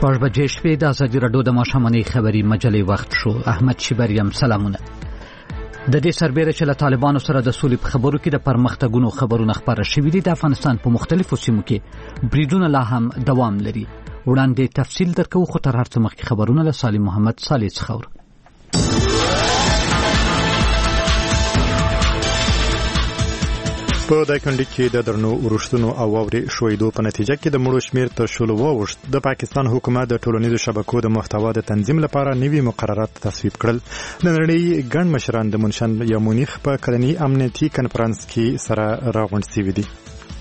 شپږ بجې شپې د ازادي راډیو د ماښامنۍ خبري مجلې وخت شو. احمد شیبریم سلامونه. د دې سربېره چې له طالبانو سره د سولې په خبرو کې د پرمختګونو خبرونه خبره شوي دي، د افغانستان په مختلفو سیمو کې بریدونه لا هم دوام لري. وړاندې تفصیل درکوو، خو تر هر څه مخکې خبرونه له سالم محمد صالح څخه اورو. په دایکنډي کې د درنو ورښتونو او واورې شویدو په نتیجه کې د مړو شمیر تر شلو واوښت. د پاکستان حکومت د ټولنیزو شبکو د محتوا د تنظیم لپاره نوي مقررات تصویب کړل. د نړۍ ګڼ مشران د منشن یا مونیخ په کلني امنیتي کنفرانس کې سره راغونډ شوي دي.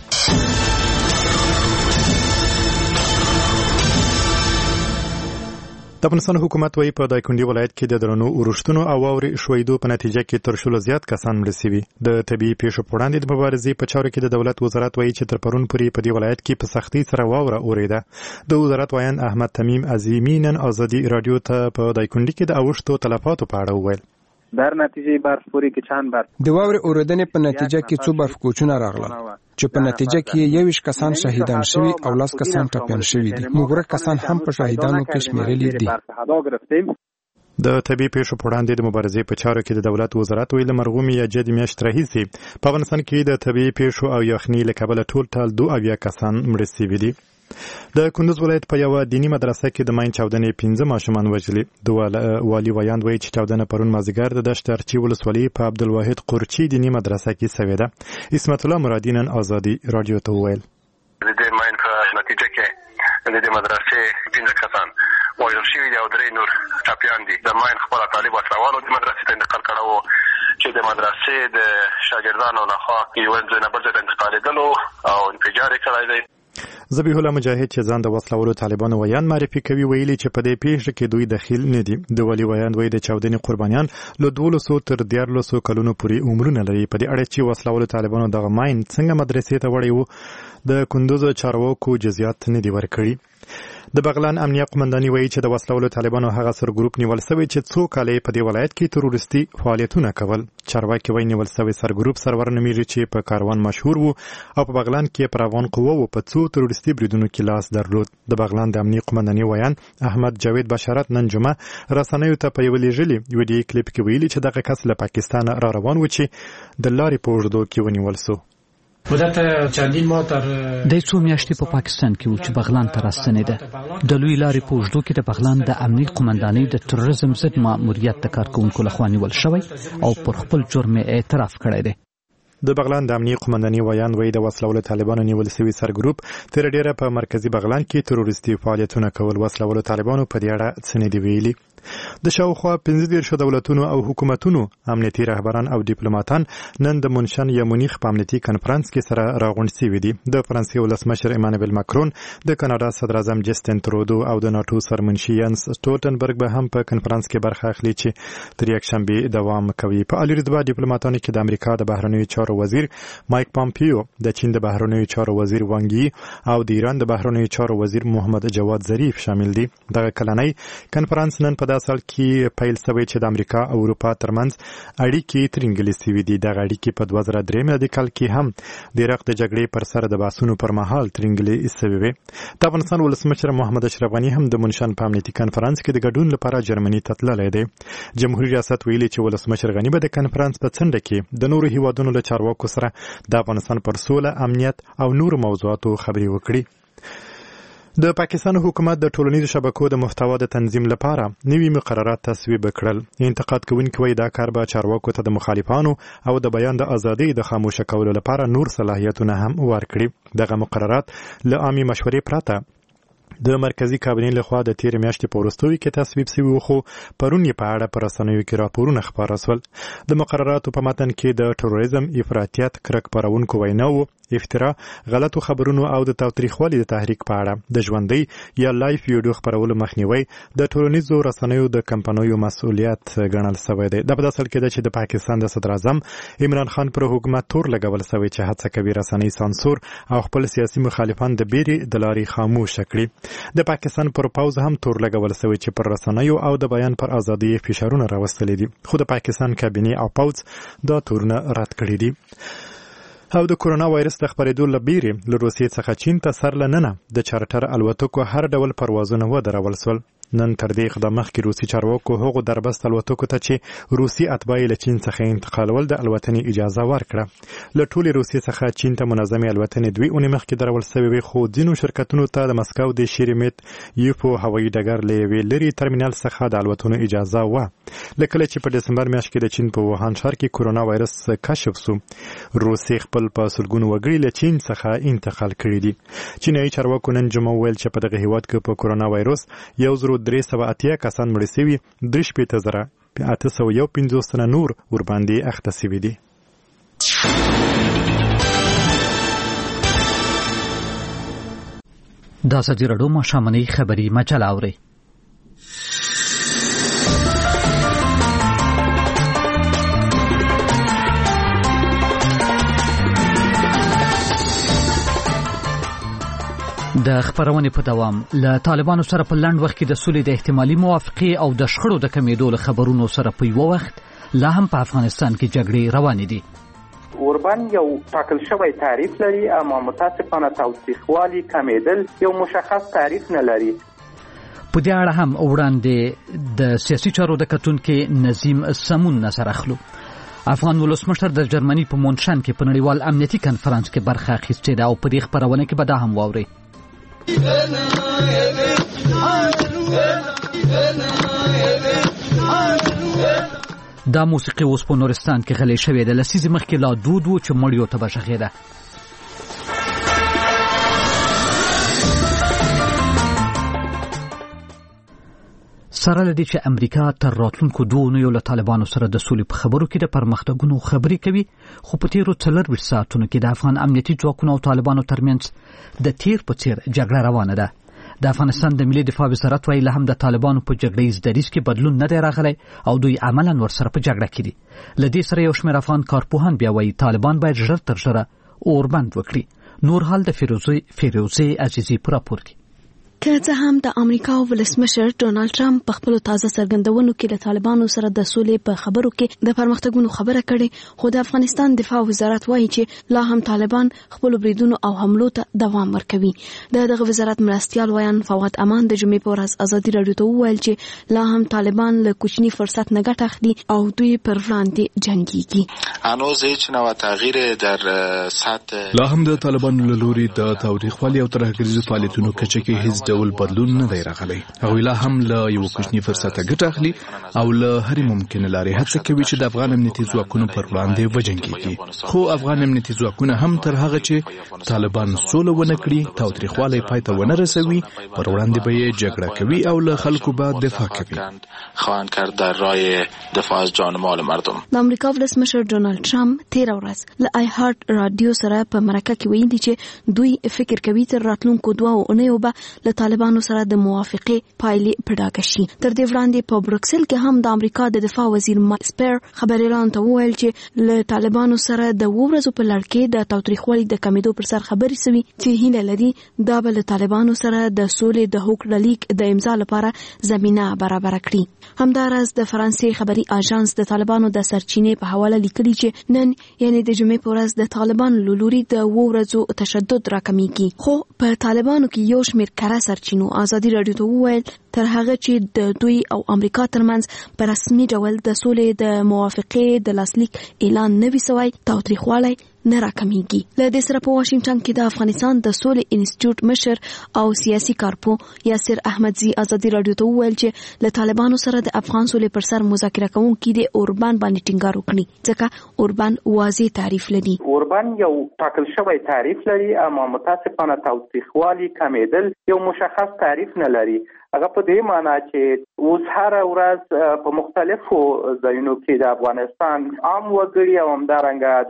د افغانستان حکومت وايي په دایکنډي ولایت کې د درنو ورښتونو او واورې شویدو په نتیجه کې تر شلو زیات کسان مړه شوي. د طبیعي پیښو په وړاندې د مبارزې په چارو کې د دولت وزارت وايي چې تر پرون پورې په دې ولایت کې په سختۍ سره واوره اورېده. د وزارت وایان احمد تمیم عظیمی نن ازادي رادیو ته په دایکنډي کې د اوښتو تلفاتو په اړه وویل. در نتیجه برف پوری کې چند برف د واورې اورېدنې په نتیجه کې څو برف کوچونه راغلل چې په نتیجه کې 21 کسان شهیدان شوي او 10 کسان ټپیان شوي دي. موږ کسان هم په شهیدانو کې شمیرلي دي. د طبي پیښو په وړاندې د مبارزې په چارو کې د دولت وزارت ویل مرغومي یا جدي میاشت راهیسې په افغانستان کې د طبي پیښو او یخنۍ له کبله ټول 2 کسان مړه شوي دي. د کندوز ولایت په یو دینی مدرسه کې د ماین چاودنې 15 ماشومان وژلي. د والي ویاند وایي چې چاودنه پرون مازیګر د دشت ارچي ولسوالۍ په عبدالواحد قرچي دینی مدرسه کې شوې ده. اسمت الله مرادی نن ازادي رادیو ته وویل د دې ماین په نتیجه کې د دې مدرسې 15 کسان وژل شوي دي او 3 نور ټپیان دي. د ماین خپل طالب وسلوالو د مدرسې ته انتقال کړو چې د مدرسې د شاګردانو لخوا یو ځای نه بل ځای ته انتقالېدلو او انفجار یې کړی دی. ذبیح الله مجاهد چې ځان د وسلوالو طالبانو ویان معرفي کوي ویلي چې په دې پیښه کې دوی دخیل نه دي. د ولی ویان وایي د چاودنې قربانیان له 1200 تر 1300 کلونو پورې عمرونه لري. په دې اړه چې وسلوالو طالبانو دغه ماین څنګه مدرسې ته وړي وو د کندوز چارواکو جزئیات نه دي ورکړي. د بغلان امنیه قومنداني وایي چې د وسلوالو طالبانو هغه سر ګروپ نیول شوی چې څو کاله په دې ولایت کې تروریستي فعالیتونه کول. چارواکي وایي نیول شوی سر ګروپ سرور نومیږي چې په کاروان مشهور وو او په بغلان کې پر افغان قوو په څو تروریستي بریدونو کې لاس درلود. د بغلان د امنیه قومنداني ویان احمد جاوید بشارت نن جمعه رسنیو ته په یو لېږلي ویډیو کلیپ کې ویلي چې دغه کس له پاکستان را روان و چې د لارې په اوږدو کې ونیول شو. د څو میاشتې په پاکستان کې و چې بغلان ته راستنېده. د لوی لارې په اوږدو کې د بغلان د امنیه قومندانۍ د تروریزم ضد ماموریت د کارکوونکو لخوا نیول شوی او پر خپل جرم اعتراف کړی دی. د بغلان د امنیه قومنداني ویان وایي د وسلوالو طالبانو نیول شوي سر ګروپ تر ډیره په مرکزی بغلان کې تروریستي فعالیتونه کول. وسلوالو طالبانو په دې اړه څه نه دی ویلي. د شاوخوا 15 دولتونو او حکومتونو امنیتي رهبران او ډیپلوماټان نن د منشن یا مونیخ په امنیتي کنفرانس کې سره راغونډ شوي دي. د فرانسې ولسمشر ایمانوئل ماکرون، د کاناډا صدر اعظم جسټین ترودو او د ناتو سرمنشي یانس سټولټنبرګ به هم په کنفرانس کې برخه اخلي چې تر یکشنبه دوام کوي. په عالی رتبه ډیپلوماټانو کې د امریکا د بهرنیو چارو وزیر مایک پامپیو، د چین د بهرنیو چارو وزیر وانګ یي او د ایران د بهرنیو چارو وزیر محمد جواد ظریف شامل دي. دغه کلنۍ کنفرانس نن په داسې حال کې پیل شوی چې د امریکا او اروپا ترمنځ اړیکې ترنګلې شوې دي. دغه اړیکې په 2003 میلادي کال کې هم د عراق د جګړې پر سر د بحثونو پر مهال ترنګلې شوې وې. د افغانستان ولسمشر محمد اشرف غني هم د منشن په امنیتي کنفرانس کې د ګډون لپاره جرمني ته تللی دی. جمهوریت ریاست ویلي چې ولسمشر غني به د کنفرانس په څنډه کې د نورو هیوادونو له چارواکو سره د افغانستان پر سوله، امنیت او نورو موضوعاتو خبرې وکړي. د پاکستان حکومت د ټولنیزو شبکو د محتوا د تنظیم لپاره نوي مقررات تصویب کړل. انتقاد کوونکي وایي دا کار به چارواکو ته د مخالفانو او د بیان د ازادۍ د خاموشه کولو لپاره نور صلاحیتونه هم ورکړي. دغه مقررات له عامې مشورې پرته د مرکزی کابینې لخوا د تیر میاشتې په وروستیو کې تصویب شوي خو پرون یې په اړه په رسنیو کې راپورونه خپاره شول. د مقرراتو په متن کې د تروریزم، افراطیت، کرک پارونکو ویناوو، افترا، غلطو خبرونو او د تاوتریخوالي د تحریک په اړه د ژوندۍ یا لایف ویډیو خپرولو مخنیوي د ټولنیزو رسنیو د کمپنیو مسؤلیت ګڼل شوی دی. د په داسې حال کې ده چې د پاکستان د صدر اعظم عمران خان پر حکومت تور لګول شوی چې هڅه کوي رسنۍ سانسور او خپل سیاسي مخالفان د بیرې د لارې خاموش کړي. د پاکستان پر پوز هم تور لګول شوی چې پر رسنیو او د بیان پر ازادۍ فشارونه راوستلي دي، خو د پاکستان کابینې او پوز دا تورونه رد کړي دي. او د کورونا وایرس د خپرېدو له بیرې له روسیې څخه چین ته سر لننه د چارټر الوتکو هر ډول پروازونه ودرول سول. نن تر دې اقدام مخکې روسي چارواکو هغو دربست الوتکو ته چې روسي اتباع له چین څخه انتقالول د الوتنې اجازه ورکړه. له ټولې روسیې څخه چین ته منظمې الوتنې 2 اونۍ مخکې درول سوې وې، خو ځینو شرکتونو ته د مسکو د شیرمیت یوفو هوایي ډګر له یوې لرې ترمینل څخه د الوتنو اجازه وه. له کله چې په ډسمبر میاشت کې د چین په ووهان ښار کې کورونا وایرس کشف سو، روسیې خپل په سلګونو وګړي له چین څخه انتقال کړي دي. چینایي چارواکو نن جمعه وویل چې په دغه هیواد کې په کورونا وایرس 1380 کسان مړه شوي، 3,851 تنه نور ورباندې اخته شوي دي. دا ازادي راډیو ماښامنۍ خبري مجله اورئ. د خبرونې په دوام له طالبانو سره په لنډ وخت کې د سولې د احتمالي موافقې او د شخړو د کمیدو له خبرونو سره په یو وخت لا هم په افغانستان کې جګړې روانې دي. اوربان یو ټاکل شوی تعریف لري، اما متاسفانه تاوتریخوالي کمیدل یو مشخص تعریف نه لري. په دې اړه هم وړاندې د سیاسي چارو د کتونکو نظیم سمون نظر اخلو. افغان ولسمشر د جرمني په مونشن کې په نړیوال امنیتي کنفرانس کې برخه اخیستې ده او په دې خبرونه کې به دا هم واوري. دا موسیقي اوس په نورستان کې غلې شوې ده. لسیزې مخکې لا دود و چې مړیو ته به غږېده. سره لدی چې امریکا تر راتلونکو 2 اونیو له طالبانو سره د سولې په خبرو کې د پرمختګونو خبرې کوي، خو په تیرو 24 ساعتونو کې د افغان امنیتي ځواکونو او طالبانو ترمنځ د تیر په څیر جګړه روانه ده. د افغانستان د ملي دفاع وزارت وایي له هم د طالبانو په جګړیز دریځ کې بدلون نه دی راغلی او دوی عملاً ورسره په جګړه کې دي. له دې سره یو شمېر افغان کارپوهان بیا وایي طالبان باید ژر تر ژره اوربند وکړي. نور حال د فیروزې عزیزي په راپور کې. که څه هم د امریکا ولسمشر ډونالد ټرمپ په خپل تازه څرګندونو کې د طالبانو سره د سولې په خبرو کې د پرمختګونو خبره کړې، خو د افغانستان دفاع وزارت وایي چې لا هم طالبان خپل بریدونو او حملو ته دوام ورکوي. دغه وزارت مرستیال ویان فواد امان د جمعې په ورځ ازادي راډیو ته وویل چې لا هم طالبان له کوچني فرصت نه ګټه اخلي او دوی پر وړاندې جنګيږي. هنوز هیچ نوع تغییر در سطح لا هم د طالبانو له لوري د تاوتریخوالي او ترهګریزو فعالیتونو کچه کې هیڅ ډول بدلون نه دی راغلی. هغوی لا هم له یو کوچني فرصته ګټه اخلي او له هرې ممکنه لارې هڅه کوي چې د افغان امنیتي ځواکونو پر وړاندې وجنګېږي. خو افغان امنیتي ځواکونه هم تر هغه چې طالبان سوله ونه کړي، تاوتریخوالی پای ته ونه رسوي، پر وړاندې به یې جګړه کوي او له خلکو به دفاع کوي. خواهند کرد در راه دفاع از جان مال مردم. د امریکا ولسمشر ډونالد ټرمپ تیر ورځ له آی هارت رادیو سره په مرکه کې ویلي چې دوی فکر کوي تر راتلونکو 2 اونیو به له طالبانو سره د موافقې پایلې په ډاګه شي. تر دې وړاندې په بروکسل کې هم د امریکا د دفاع وزیر مایک سپیر خبريالانو ته وویل چې له طالبانو سره د 2 ورځو په لړ کې د تاوتریخوالي د کمیدو پر سر خبرې سوي چې هیله لري دا به له طالبانو سره د سولې د هوکړه لیک د امضا لپاره زمينه برابر کړي. همدارس د فرانسې خبري اژانس د طالبانو د سرچینې په حواله لیکلي چې نن یعنی د جمعې په ورځ د طالبانو له لوري د 2 ورځو تشدد راکمېږي، خو په طالبانو کې یو شمېر کره سرچینو ازادي راډیو ته وویل تر هغه چې د دوی او امریکا ترمنځ په رسمي ډول د سولې د موافقې د لاسلیک اعلان نه وي سوی، تاوتریخوالی نه راکمېږي. له دې سره په واشنگټن کې د افغانستان د سولې انسټیټیوټ مشر او سیاسي کارپو یاسر احمدزي ازادي راډیو ته وویل چې له طالبانو سره د افغان سولې پر سر مذاکره کوونکي د اوربان باندې ټینګار وکړي، ځکه اوربان واضح تعریف لري. اوربان یو ټاکل شوی تعریف لري، اما متاسفانه تاوتریخوالي کمیدل یو مشخص تعریف نه لري. هغه په دې معنی چې اوس هر ورځ په مختلفو ځایونو کې د افغانستان عام وګړي او همدارنګه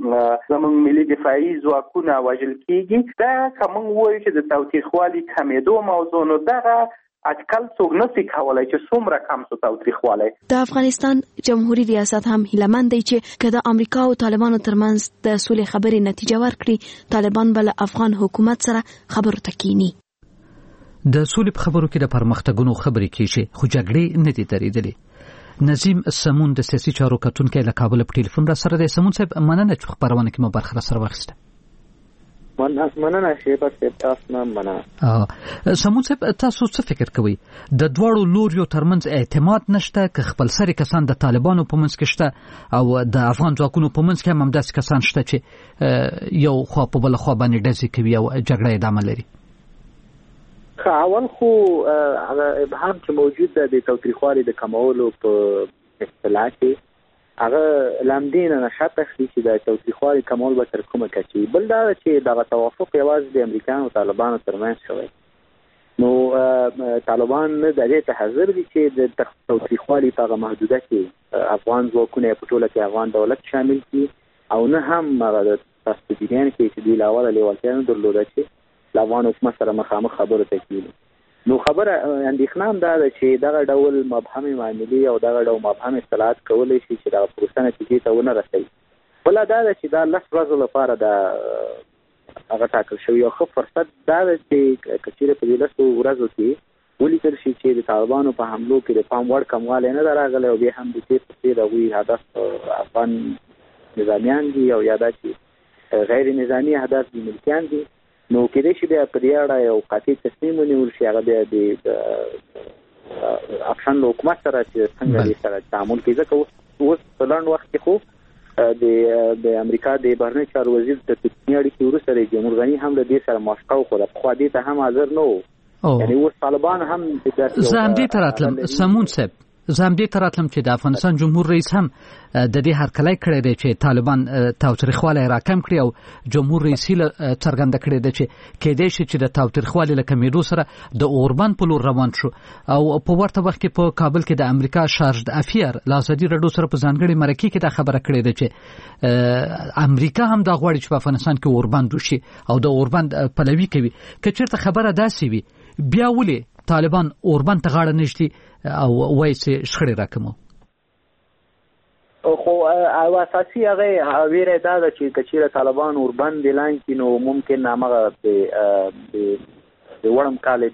د زموږ ملي دفاعي ځواکونه وژل کیږي. دا کوم وایي چې د تاوتریخوالي کمیدو موضوع نو دغه اټکل څوک نشي کولای چې څومره کم څه تاوتریخوالی. د افغانستان جمهوریت ریاست هم هیلهمند دی چې که د امریکا او طالبانو ترمنځ د سولې خبرې نتیجه ورکړي، طالبان به له افغان حکومت سره خبرو ته کینی. د سولې په خبرو کې د پرمختګونو خبرې کیږي، خو جګړې نه دي درېدلې. نظیم سمون د سیاسي چارو کتونکي له کابل په ټلیفون را سره دی. سمون صاحب مننه چې خبرونه کې مو برخه سره واخیسته. مننه شیبه صاحب، تاسو نه مننه. سمون صاحب تاسو څه فکر کوئ د دوړو لوریو ترمنځ اعتماد نشته که خپل سری کسان د طالبانو په منځ کې شته او د افغان ځواکونو په منځ کې هم داسې کسان شته چې یو خوا په بل خوا باندې ډزې کوي او جګړه ادامه لري؟ اول خو هغه ابهام چې موجود ده د تاوتریخوالي د کمولو په اصطلاح کې هغه لامدین نشاط اخلي چې د تاوتریخوالي کمول به تر کومه کچي. بل دا چې دغه توافق یوازې د امریکایانو او طالبانو ترمنځ شوی، نو طالبان د دې ته حاضر دي چې د تاوتریخوالي په هغه محدوده کې افغان ځواکونه په ټوله کې افغان دولت شامل کړي او نه هم هغه تاسو بیان کې چې دوی له اوله لیوالتیا نه درلوده چې له افغان حکومت سره مخامخ خبرو ته کېږي. نو خبره اندېښنه هم دا ده چې دغه ډول مبهمې معاملې او دغه ډول مبهم اصطلاحات کولی شي چې دغه پروسه نتیجې ته ونه رسوي. بله دا ده چې دا 10 ورځو لپاره د هغه ټاکل شوی یو ښه فرصت دا ده چې که چېرې په دې 10 ورځو کې ولیکل شي چې د طالبانو په حملو کې د پام وړ کموالی نه ده راغلی او بیا هم د تېر په څېر هغوی هدف افغان نظامیان دي او یا دا چې غیر نظامي اهداف دي ملکیان دي، نو کېدای شي بیا په دې اړه یو قاطع تصمیم ونیول شي. هغه بیا د افغان حکومت سره چې څنګه دې سره تعامل کوي، ځکه اوس په لنډ وخت کې خو د امریکا د بهرنیو چارو وزیر د تکني اړیکې وروسته جمهور غني هم له دې سره موافقه وکړه. پخوا دې ته هم حاضر نه و، یعنی اوس طالبان هم زه همدې ته راتلم سمون صاحب، زه همدې ته راتلم چې د افغانستان جمهور رئیس هم د دې هرکلی کړی دی چې طالبان تاوتریخوالی راکم کړي او جمهور رئیس څرګنده کړې ده چې کېدای شي چې د تاوتریخوالي له کمېدو سره د اوربند په لور روان شو. او په ورته وخت کې په کابل کې د امریکا شارجډ افیر له ازادي راډیو سره په ځانګړې مرکې کې دا خبره کړې ده چې امریکا هم دا غواړي چې په افغانستان کې اوربند وشي او د اوربند پلوي کوي. که چېرته خبره داسې وي بیا ولې طالبان اوربند ته غاړه نږدي او وایي چې شخړې راکمو؟ خو او اساسي هغه ویره دا ده چې کچېره طالبان اوربند اعلان کړي نو ممکن هغه د وړم کال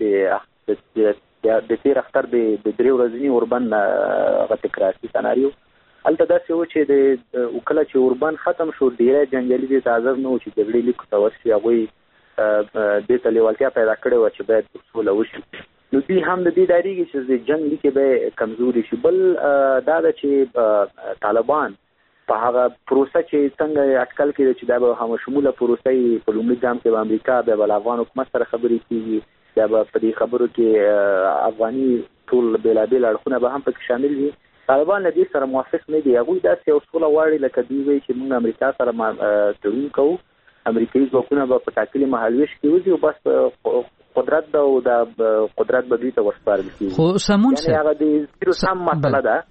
د تیر اختر د 3 ورځې اوربند هغه تکراري سناریو البته دا چې و چې د وکړه چې اوربند ختم شو ډیره جنگلي دي تازه نو چې جګړې لیک توسي هغه د تلیوالتیا پیدا کړې و چې باید سوله وشي. نو دوی هم د دې دایریږي چې د جنگ لیکې به کمزوري شي. بل دا ده چې طالبان په هغه پروسه چې څنګه اټکل کړي چې دا به هم شموله پروسه په لومړي ګام کې به امریکا به افغان حکومت سره خبرې کیږي، دا به په دې خبرو کې افغاني ټول بېلابېل اړخونه به هم پکې شامل وي. طالبان له دې سره موافق نه دي، هغوی داسې یو سوله غواړي لکه دوی وایي چې موږ امریکا سره تړون کوو، امریکایي ځواکونه به په ټاکلي مهالویش کې وځي او بس قدرت دا او د قدرت بدوی ته ورسپارل کیږي. خو سمون یعنی هغه د ویروس هم مسله ده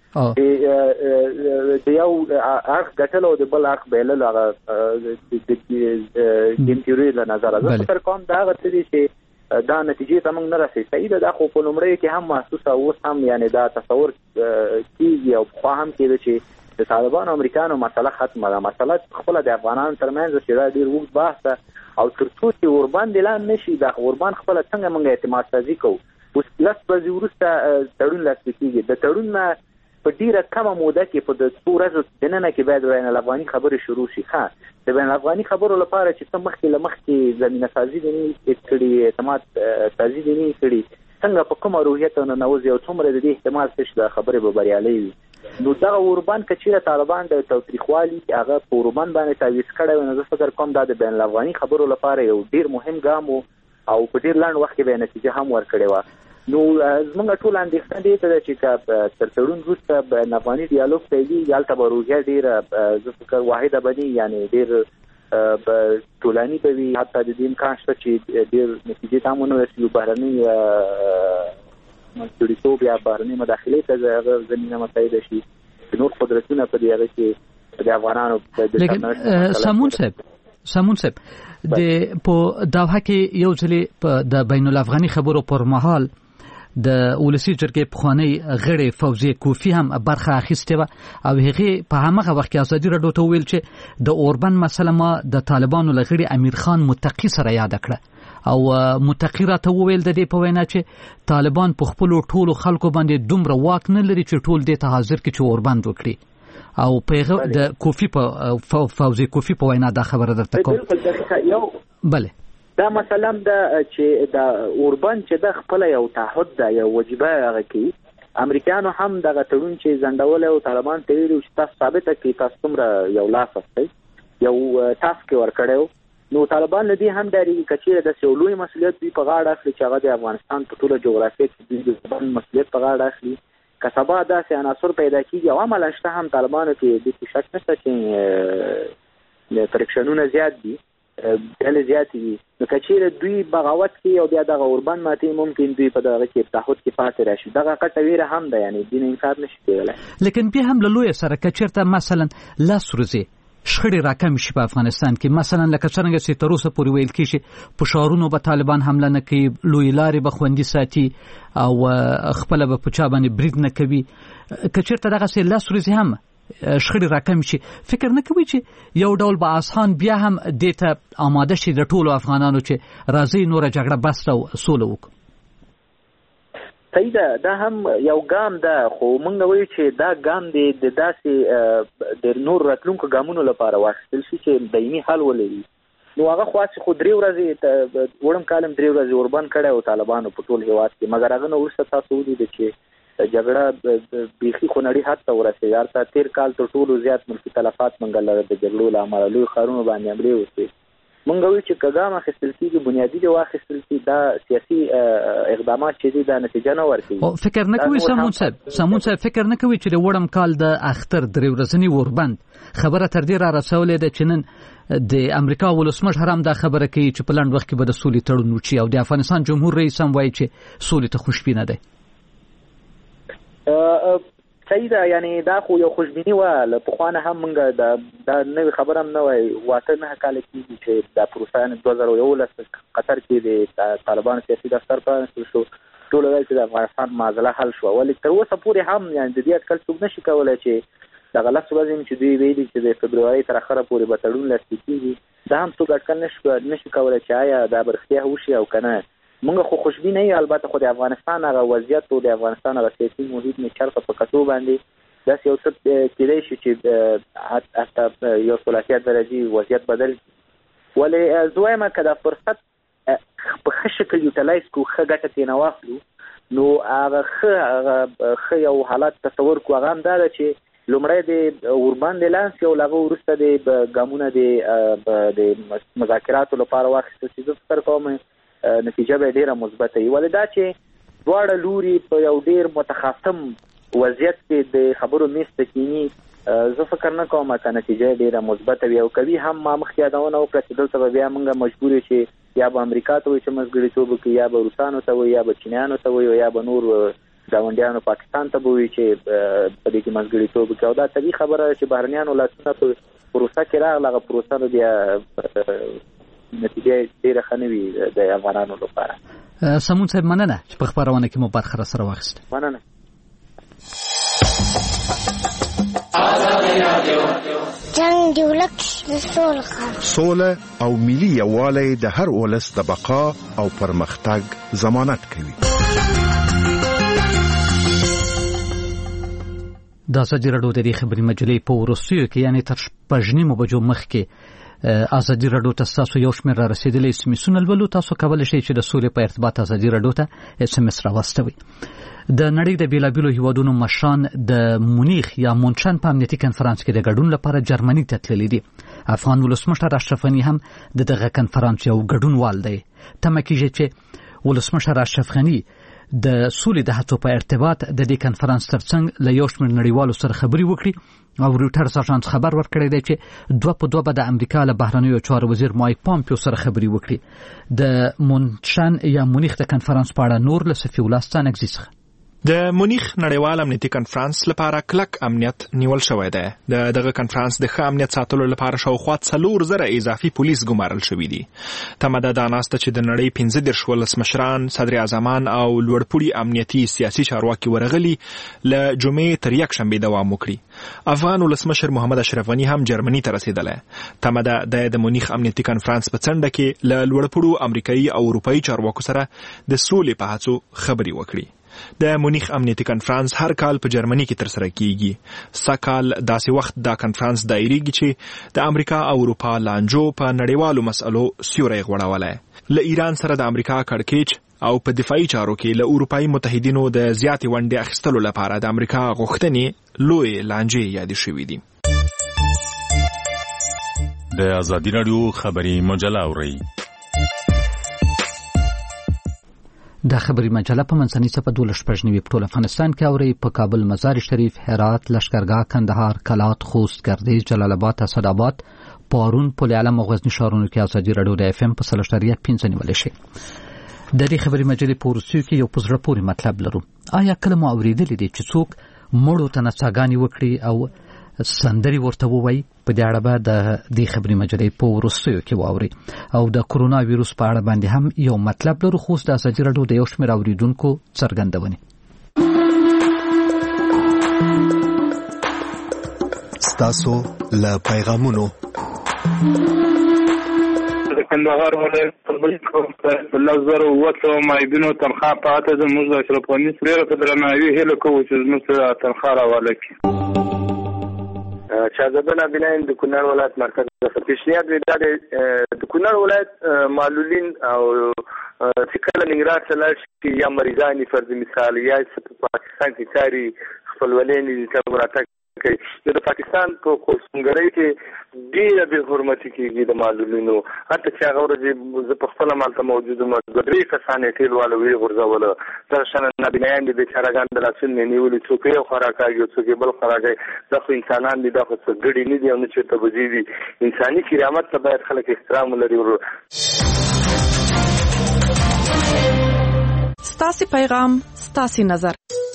چې د یو اړخ ګټل او د بل اړخ بیلل هغه د ګیم تیوري له نظره زه فکر کوم دا هغه څه دي چې دا نتیجې ته موږ نه رسېږي. صحیح ده دا خو په لومړیو کې هم محسوسه اوس هم یعنی دا تصور کیږي او پخوا هم کېده چې د طالبانو امریکانو مسله ختمه ده. مسله خپله د افغانانو ترمنځ چې دا ډېر اوږد بحث ده او تر څو چې اوربند اعلان نشي دا اوربند خپله څنګه موږ اعتماد سازي کوو. اوس 10 ورځې وروسته تړون لاسلیک کېږي، د تړون نه په ډېره کمه موده کې په 2 ورځو دننه کې باید بین الافغاني خبرې شروع شي. د بین الافغاني خبرو لپاره چې څه مخکې له مخکې زمینه سازي دي نه کړي، اعتماد سازي دي نه کړي، څنګه په کومه روحیه ته ننوځي او څومره د دې احتمال شته چې دا خبرې به بریالۍ وي. نو دغه اوربند که چېرې طالبان د تاوتریخوالي هغه په اوربند باندې تعویض کړی وي نو زه فکر کوم دا د بین الافغاني خبرو لپاره یو ډېر مهم ګام و او په ډېر لنډ وخت کې به نتیجه هم ورکړې وه. نو زموږ ټول اندېښنه دې ته ده چې که تر تړون وروسته بین افغاني ډیالوګ پیلېږي هلته به روحیه ډېره زه فکر واحده به نه یعنې ډېر ټولني به وي، حتی د دې امکان شته چې ډېر نتیجې ته هم ونه رسېږي. بهرنۍ منځګړیتوب یا بهرنۍ مداخلې ته زمینه مساعده شي، نور قدرتونه په دې هغه کې د افغانانو لیکن سمون صاحب د په داوها کې یو ځلې د بین الافغاني خبرو پر مهال د ولسی جرګې پخوانی غړي فوزي کوفی هم برخه اخیسته و او هغه په هغه وخت کې ازادي راډیو ته ویل چې د اوربند مسله ما د طالبانو لغړي امیر خان متقی سره یاد کړه او متقیراته وویل د دې په وینا چې طالبان په خپل ټولو خلکو باندې دومره واک نه لري چې ټول دې ته حاضر کې چې اوربند وکړي او پیغه د کوفی په فوزي کوفی په وینا دا خبره درته کوم. بله دا مثلا د چې د اوربند چې د خپل یو تعهد د یو وجیبه هغه کې امریکایانو هم دغه تړون چې ځنډول او طالبان ته ویلي چې تاسو ثابته کړئ تاسو څومره یو لاس استئ یو ټاسک ورکړیو. نو طالبان لدی هم داري کچېره د سولوي مسولیت په غاړه اخلي چې هغه د افغانستان په ټوله جغرافیه کې د مسولیت په غاړه اخلي. کسبا داسې عناصر پیدا کیږي او عمل شته هم طالبانو کې د شک نشته چې پریکشنونه زیات دي دل زیات دي. نو کچېره دوی بغاوت کوي او بیا د اوربند ماتي ممکن دوی په دغه کې تعهد کې پاتې راشي. دغه کټویره هم ده یعنی دین انکار نشي کېدای. لیکن بیا هم له لوی سره کچېرته مثلا لاس روزي شخړې راکم شي په افغانستان کې مثلا لکه څنګه چې تر اوسه پورې ویل کېږي په ښارونو به طالبان حمله نه کوي لوی لارې به خوندي ساتي او خپل به په چا باندې برید نه کوي. کچېرته دغه لاس روزي هم شخړې راکم شي فکر نه کوي چې یو ډول به آسان بیا هم دې ته آماده شي د ټولو افغانانو چې راځي نوره جګړه بس او سوله وکړو. صحیح ده دا هم یو ګام ده خو موږ وایو چې دا ګام دی د داسې د نور راتلونکو ګامونو لپاره واخیستل شي چې دایمي حل ولري. نو هغه خاص خو 3 ورځې وړم کالم 3 ورځې اوربند کړی او طالبانو په ټول هیواد کې مګر هغه نو وروسته تاسو ولیدل چې جګړه بیخي خونړي حد ته ورسېده. یارته 13 کال تر ټولو زیات ملکي تلفات منګل د جګړو له امله لوی ښارونو باندې حملې وشوې. موږ وایو چې کګام اخیستل کېږي بنیادي دی واخیستل کېږي دا سیاسي اقدامات چې دي دا نتیجه نه ورکوي. فکر نه کوي سمون صاحب فکر نه کوي چې د وړم کال د اختر 3 ورځنی اوربند خبره تر دې را رسولې ده چې نن د امریکا ولسمشر هم دا خبره کوي چې په لاند وخت کې به د سولې تړون وشي او د افغانستان جمهور رئیس هم وایي چې سولې ته خوشبینه دی. صحیح ده یعنی دا خو یو خوشبیني و له پخوانه هم موږ دا نوې خبره هم نه وای واته نه کال کېږي چې دا پروسه 2011 قطر کې د طالبان سیاسي دفتر پرانستل شو ټول وایي چې د افغانستان معضله حل شو ولې تر اوسه پورې هم یعنی د دې اټکل څوک نشي کولای چې د غلط وزن چې دوی ویلي چې د فبرवरी تر اخره پورې به تړون لاسلیک کیږي دا هم څوک اټکل نشي کولای چې آیا دا برختیا وشي او کنه. موږ خو خوشبینه یو البته خو د افغانستان هغه وضعیت او د افغانستان هغه سیاسي محیط نه چرته په کتو باندې دا یو څه کېدای شي چې حتی یو ثلاثي درجه وضعیت بدل ولې زویمه کده فرصت په ښه شکل یوټیلایز کو ښه ګټه ترې واخلو نو هغه یو حالت تصور کو هغه هم دا چې لومړی د اوربند لانس یو لغه وروسته د ګامونه د مذاکراتو لپاره واخیستل چې زه فکر کوم نتیجه به ډیره مثبته وي. ولې دا چې دواړه لوري په یو ډیر متخاصم وضعیت کې د خبرو میز ته کینی زه فکر نه کوم چې نتیجه ډیره مثبته وي او کوي هم ما مخکې یادونه وکړه چې دلته بیا موږ مجبور یو چې یا به امریکا ته وي چې مزګړیتوب وکړي یا به روسانو ته وي یا به چینیانو ته وي یا به نور ګاونډیانو پاکستان ته وي چې په دې کې مزګړیتوب وکړي او دا طبیعي خبره چې بهرنیانو لاسونه په پروسه کې راغله هغه پروسه نو بیا نتیجه ډیره ښه نه وي د افغانانو لپاره. سمون صاحب مننه چې په خبرونه کې مو برخه سره واخیسته. مننه. جنگ دی ولک د سوله او ملي یووالی د هر ولس د بقا او پرمختګ ضمانت کوي. دا ازادي راډیو د خبري مجلې په ورسیو کې یعنی تر 15 بجو مخکې ازادي راډیو ته تاسو یو شمېر را رسیدلی اسمسونه لولو تاسو کولای شئ چې د سولې په ارتباط ازادي راډیو ته اس ام اس راوستوي. د نړۍ د بیلابیلو هیوادونو مشران د مونیخ یا مونشن په امنیتي کنفرانس کې د ګډون لپاره جرمني ته تللي دي. افغان ولسمشر اشرف غني هم دغه کنفرانس یو ګډونوال دی. تمه کیږي چې ولسمشر اشرف غني د سولې د هڅو په ارتباط د دې کنفرانس ترڅنګ له یو شمېر نړیوالو سره خبرې وکړي او رويټرز اژانس خبر ورکړی دی چې 2 په 2 د امریکا له بهرنیو چارو وزیر مایک پامپیو سره خبرې وکړي. د مونشن یا مونیخ د کنفرانس په اړه نور له صفي ولستان اگزیسخه د مونیخ نړیوال امنیتي کنفرانس لپاره کلک امنیت نیول شوی دی. دغه کنفرانس د ښه امنیت ساتلو لپاره شاوخوا 4,000 اضافي پولیس ګمارل شوي دي. تمه ده دا ناسته چې د نړۍ 15 ولسمشران، صدر اعظمان او لوړپوړي امنیتي سیاسي چارواکي ورغلي له جمعې تر یکشنبې دوام وکړي. افغان ولسمشر محمد اشرف غني هم جرمني ته رسیدلی. تمه ده د مونیخ امنیتي کنفرانس په څنډه کې له لوړپوړو امریکایي او اروپایي چارواکو سره د سولې په هڅو خبرې وکړي. د مونیخ امنیتي کنفرانس هر کال په جرمني کې ترسره کیږي. سکهال داسې وخت دا کنفرانس دایریږي چې د امریکا او اروپا لانجو په نړیوالو مسئلو سیوری غوړولی. له ایران سره د امریکا کړکېچ او په دفاعي چارو کې له اروپایي متحدینو د زیاتې ونډې اخیستلو لپاره د امریکا غوښتنې لوی لانجې یادې شوې دي. د ازادي راډیو خبري مجله اورئ. د خبري مجله په منځنۍ صفحه 12 په ټول افغانستان کې اوري. په کابل، مزار شریف، هرات، لشکرګاه، کندهار، کلات، خوست، گردیز، جلال آباد، اسداباد، پارون، پل علم او غزنی ښارونو کې ازادي راډیو د FM په 3.5 نیول شي. د دې خبري مجلې په ورسیو کې یو پزړه پورې مطلب لرو. آیا کله مو اوریدلې دي چې څوک مړو ته نڅاګانې وکړي او سندري ورته ووایي؟ په دې اړه به د دې خبري مجلې په ورسیو کې واوري. او د کورونا وایروس په اړه باندې هم یو مطلب لرو، خو د ازادي راډیو د یو شمېر اوریدونکو څرګندونې. ستاسو له پیغامونو د کندهار ولایت په لزر او وڅو مایبینو تنخواه پاته زموږ د اشرف غني سره په درناوي هله کوو چې زموږ تنخواه راواله کړي. شاهزاده نابیناین د کونړ ولایت مرکز د پیشنهاد وی د کونړ ولایت معلولین او چې کله ننګرهار ته لاړ شي یا مریضان فرض مثال یا په پاکستان کې کاري خپلولین ته وراتګ کوي. د پاکستان په کوسنګرۍ کې ډېره بې حرمتي کېږي د معلولینو. حتی چې هغه ورځې زه په خپله مالته موجود وم، 2-3 کسان یې ټېل واله ویې غورځوله. دغه شان نابینایان دي بېچارهګان د لاسونو یې نیولي، څوک یو خوا راکاږي او څوک یې بل خوا راکاږي. دا خو انسانان دي، دا خو څه ګډې نه دي او نه چېرته به ځي دي. انساني کرامت ته باید خلک احترام ولري. ستاسې پیغام، ستاسې نظر.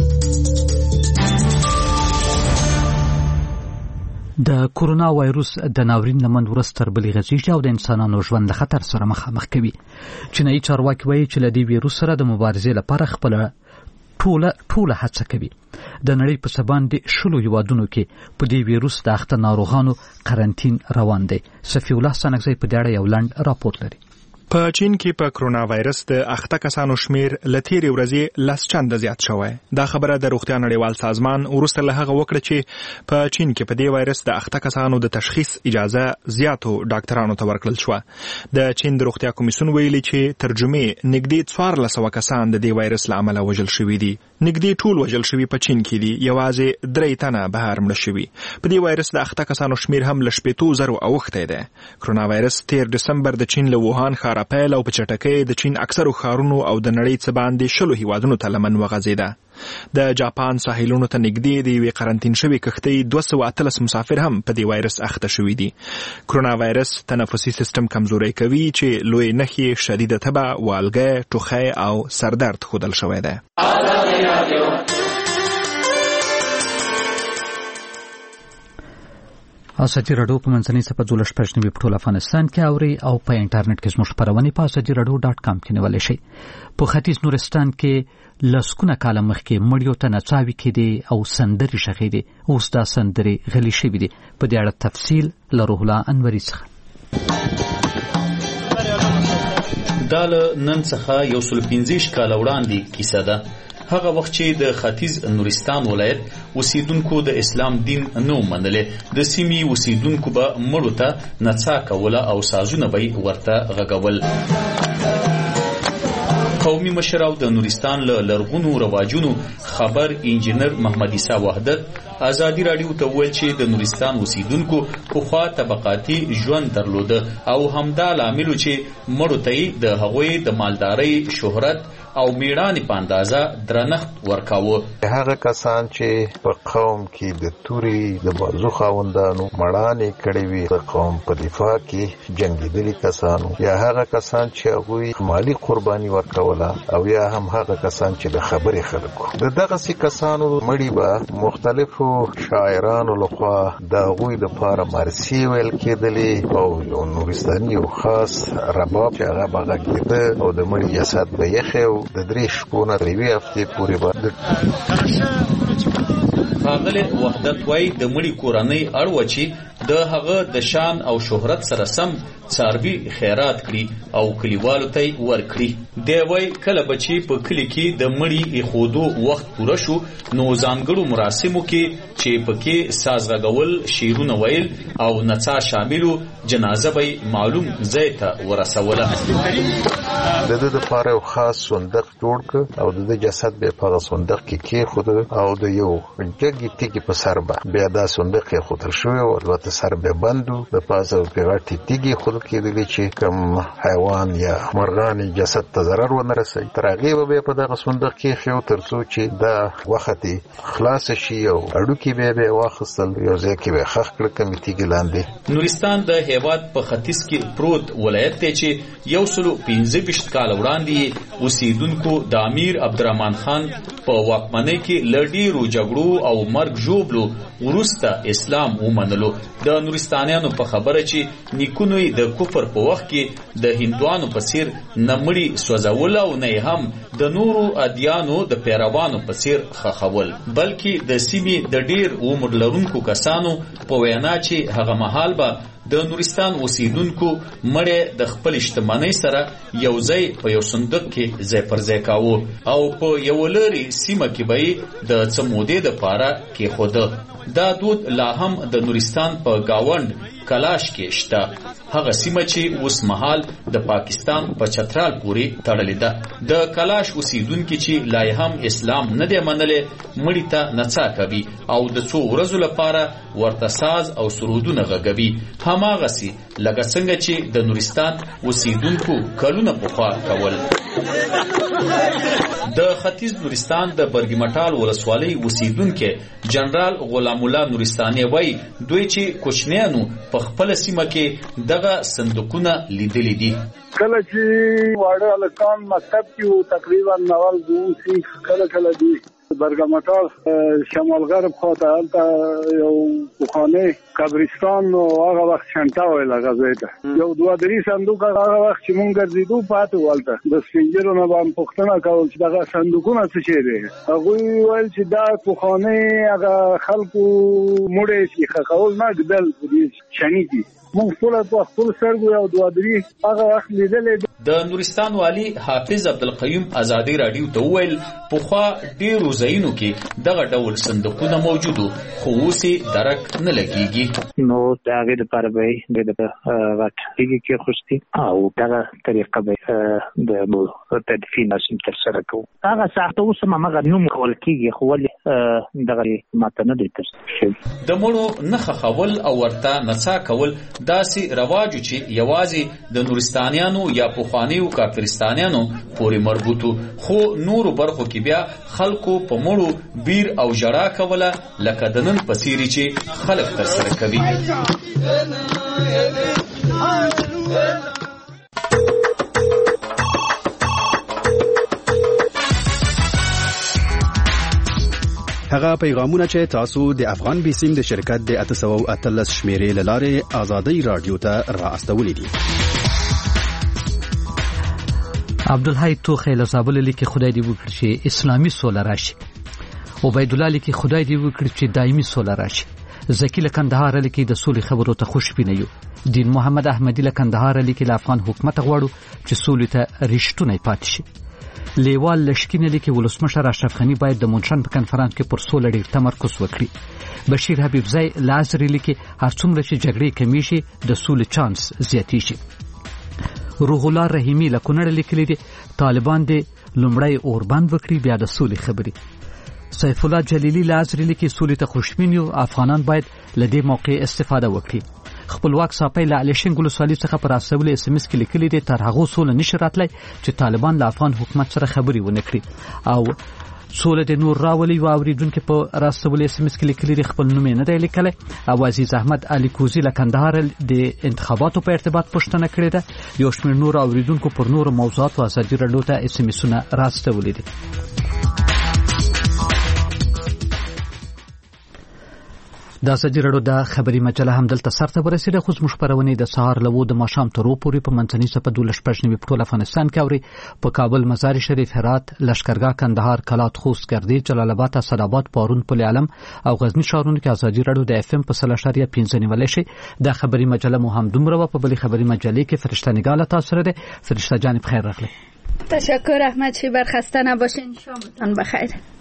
د کورونا وایروس د ناورین لمن ورځ تر بلې غځېږي او د انسانانو ژوند له خطر سره مخامخ کوي. چینایي چارواکي وایي چې له دې ویروس سره د مبارزې لپاره خپله ټوله هڅه کوي. د نړۍ په څه باندې 10 هیوادونو کې په دې ویروس د اخته ناروغانو قرنطین روان دی. صفی الله سنگزی په دې اړه یو لنډ راپور لري. په چین کې په کرونا وایرس د اخته کسانو شمیر له تیرې ورځې 10 چنده زیات شوی. دا خبره د روغتیا نړیوال سازمان وروسته له هغه وکړه چې په چین کې په دې وایرس د اخته کسانو د تشخیص اجازه زیاتو ډاکټرانو ته ورکړل شو. د چین د روغتیا کمیسیون ویلي چې ترجمه نږدې 1400 کسان د دې وایرس له امله وژل شوي دي. نږدې ټول وژل شوي په چین کې دي، یوازې 3 تنه بهر مړه شوي. په دې وایرس د اخته کسانو شمیر هم له 70,000 اوښتی دی. کرونا وایرس 13 دسمبر د چین له ووهان ښاره پیل او په چټکۍ د چین اکثرو ښارونو او د نړۍ څه باندې 10 هیوادونو ته لمن وغځېده. د جاپان ساحلونو ته نږدې د یوې قرنطین شوې کښتۍ 213 مسافر هم په دې وایرس اخته شوي دي. کرونا وایرس تنفسي سیستم کمزوری کوي چې لوی نښې شدیده تبه، والګی، ټوخی او سردرد ښودل شوی دی. ازادي راډیو په منځنۍ صفحه 12 په ټول افغانستان کې اوري او په انټرنیټ کې زموږ خبرونه په azadiiradio.com کې نیول شي. په ختیځ نورستان کې لسکونه کاله مخکې مړیو ته نڅاوي کېدې او سندري شخېدې. اوس دا سندري غلي شوي دي. په دې اړه تفصیل له روح الله انوري څخه. دا نن څخه 115 کال وړاندې کیسه ده. هغه وخت چې د ختیځ نورستان ولایت اوسیدونکو د اسلام دین نو منلې، د سیمې اوسیدونکو به مړو ته نڅا کوله او سازونه به ورته غږول. قومي مشر او د نورستان له لرغونو رواجونو خبر انجینر محمد عیسی وحدت ازادي راډیو ته وویل چې د نورستان اوسیدونکو پخوا طبقاتي ژوند درلوده او همدا لامل چې مړو ته د هغوی د مالدارۍ شهرت او میړانې په اندازه درنښت ورکاوه. هغه کسان چې په قوم کې د توري د بازو خاوندانو مړانې کړې وي، د قوم په دفاع کې جنګېدلي کسانو، یا هغه کسان چې هغوی مالی قرباني ورکوله، او یا هم هغه کسان چې د خبرې خلکو. د دغسې کسانو مړي به مختلفو شاعرانو لخوا د هغوی دپاره مرثي ویل کېدلې، او یو نورستاني یو خاص رباب چې هغه به غږېده او د مړي جسد به یخی و د 3 شپو نه تر 1 هفتې پورې به. ښاغلی وحدت وایي د مړي کورنۍ اړوه چې د هغه د شان او شهرت سره سم څاروي خیرات کړي او کلیوالو ته یې ورکړي. دی وایي کله به چې په کلي کې د مړي ایښودو وخت پوره شو نو ځانګړو مراسمو کې چې پکې ساز غږول، شعرونه ویل او نڅا شاملو، جنازه به معلوم ځای ته ورسوله. د ده دپاره یو خاص صندوق جوړ کړ او د ده جسد به په هغه صندوق کې کېښوده او د یو جګې تیږې په سر به بیا دا صندوق ایښودل شوی و. البته سر به بند و، د پاسه پرې غټې تیږې ایښودل کېدلې چې کوم حیوان یا مرغان جسد ته ضرر ونه رسوي. تر هغې به بیا په دغه صندوق کېښی و تر څو چې دا وخت خلاصه شي او هډوکي بیا به یې واخیستل، یو ځای کې به یې ښخ کړه کمې تیږې لاندې. نورستان د هېواد په ختیځ کې پروت ولایت دی چې 125 کال وړاندې اوسیدونکو د امیر عبدالرحمن خان په واکمنۍ کې له ډېرو جګړو او مرګ ژوبلو وروسته اسلام ومنلو. د نورستانیانو په خبره چې نیکونو یې د کفر په وخت کې د هندوانو په څیر نه مړي سوځول او نه هم د نورو ادیانو د پیروانو په څیر خښول، بلکې د سیمې د ډېر عمر لرونکو کسانو په وینا چې هغه مهال به د نورستان اوسیدونکو مړی د خپل شتمنۍ سره یو ځای په یو صندوق کې ځای پر ځای کاوه او په یو لرې سیمه کې به یې د څه مودې دپاره کېښوده. دا دود لا هم د نورستان په گاونډ کلاش کې شته، هغه سیمه چې اوس مهال د پاکستان په چترال پورې تړلې ده. د کلاش اوسیدونکي چې لا هم اسلام نه دی منلی مړي ته نڅا کوي او د څو ورځو لپاره ورته ساز او سرودونه غږوي، هماغسې لکه څنګه چې د نورستان اوسیدونکو کلونه پخوا کول. د ختیځ نورستان د برګمټال ولسوالۍ اوسیدونکي جنرال غلام الله نورستاني وایي دوی چې کوچنیانو په خپل سیمه کې دغه صندوقونه لیدلي دي. کله چې واړه هلکان مکتب کې تقریبا نوال دوسی کله دي برګمټال شمال غرب خواته هلته یو پخوانی قبرستان او هغه وخت شنټا ویل هغه ځای ته یو 2-3 صندوق هغه وخت چې مونږ ګرځېدو پاتې ولته د سپینجرو نه باندې پوښتنه کول چې دغه صندوقونه څه شی دی. هغوی ویل چې دا پخوانی هغه خلکو مړی چې ښخول نه ږدل په دې شني کې مونږ ټول په خپل سترګو یو 2-3 هغه وخت لیدلې. د نورستان والی حافظ عبدالقیوم ازادي راډیو ته وویل پخوا ډېرو ځایونو کې دغه ډول صندوقونه موجودو خو اوس یې درک نه لګېږي. نو د هغې دپاره به یې د غټ تیږې کېښوستې او دغه طریقه به د تدفین مراسم ترسره کوو. هغه ساعته اوس هم همغه نوم کول کېږي خو ولې دغه ماته نه دی ترسره شوي. د مړو نه ښخول او ورته نڅا کول داسې رواج چې یوازې د نورستانیانو یا پخوانیو کافرستانیانو پورې مربوط خو نورو برخو کې بیا خلکو په مړو بیر او ژړا کوله لکه د نن په څیرې چې خلک ترسره کوي. هغه پیغامونه چې تاسو د افغان بیسیم د شرکت د 813 شمیرې لاره آزادۍ رادیو ته را استولې دي. عبدالحی توخی له زابل لیکي خدای دې وکړي چې اسلامي سوله راشي. عبید الله لیکي خدای دې وکړي چې دایمي سوله راشي. زکی له کندهار لیکي د سولې خبرو ته خوشبینه یو. دین محمد احمدی له کندهار لیکي له افغان حکومت غواړو چې سولې ته رښتونی پاتې شي. لیوال لشکینه لیکي ولسمشر اشرف غنی باید د مونشن په کنفرانس کې پر سولې ډیر تمرکز وکړي. بشیر حبیبزای لازری لیکي هر څومره چې جګړې کمی شي د سولې چانس زیاتی شي. روح الله رحیمی له کونړ لیکلي دي طالبان د لومړی اوربند وکړي بیا د سولې خبري. سیف الله جلیلی لازری لیکي سولې ته خوشبین یو افغانان باید له دې موقع استفاده وکړي. خپلواک صاپی له الیشن ګلوسالي څخه پر اساس اس ام اس کې لیکلي دي تر هغه سول نشي راتلی چې طالبان له افغان حکومت سره خبري ونه کړي او سول د نور راولي او اوریدونکو په راستول اس ام اس کې لیکلي دي خپل نوم نه دی لیکلی او عزیز احمد علي کوزي له کندهار د انتخاباتو په ارتباط پوښتنه کړې ده. یو شمېر نور اوریدونکو پر نور موضوعاتو ازادي راډیو ته اس ام اسونه راستولي دي. دا ازادي راډیو د خبري مجله هم دلته سرته ورسېده. خو زموږ خبرونه د سهار له 2 د ماښام تر 2 پورې په منځنۍ صفه 12 په ټول افغانستان کې اوري. په کابل، مزار شریف، هرات، لشکرګاه، کندهار، کلات، خوست، ګردې، جلال آباد، اسداباد، پارون، پل علم او غزنی ښارونو کې ازادي راډیو د اف ام په 3.5 نیولای شي. د خبري مجله مو هم دومره په بلې خبري مجلې کې فرشته نگاله تاسو سره ده. فرشته جان بخیر راغلی. تشکر احمد، شي برخسته نباشین. شامتان بخیر.